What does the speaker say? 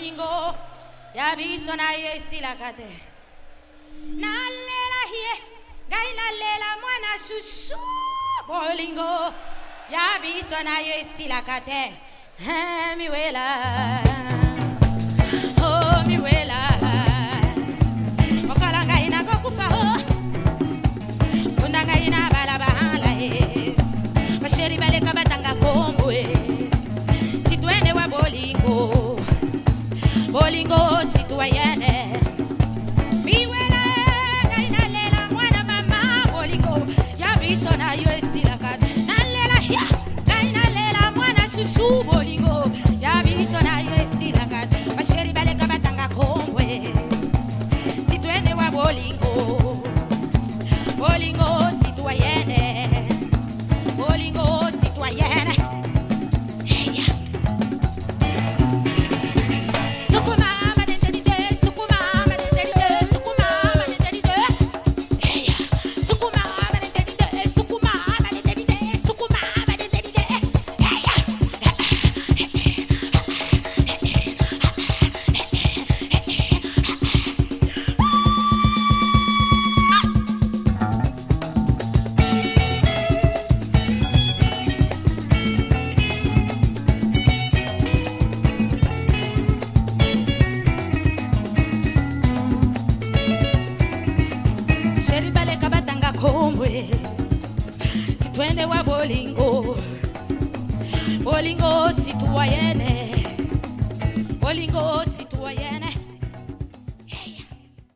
bolingo ya biso na yesi la kate nalela hie gaina lela mwana shushu bolingo ya biso na yesi la kate mi wela oh mi wela okala gaina gokufa oh una gaina bala bahala masheri bale kabatanga kombo si twende wa bolingo bolingo citoyenne mi wela gaina lela mwana mama bolingo ya biso na yesi la kate nalela hia gaina lela mwana shushu bolingo ya biso na yesi la kate masheri bale kabatanga kombo si twende wa bolingo bolingo citoyenne bolingo citoyenne si twende wa bolingo bolingo citoyenne bolingo citoyenne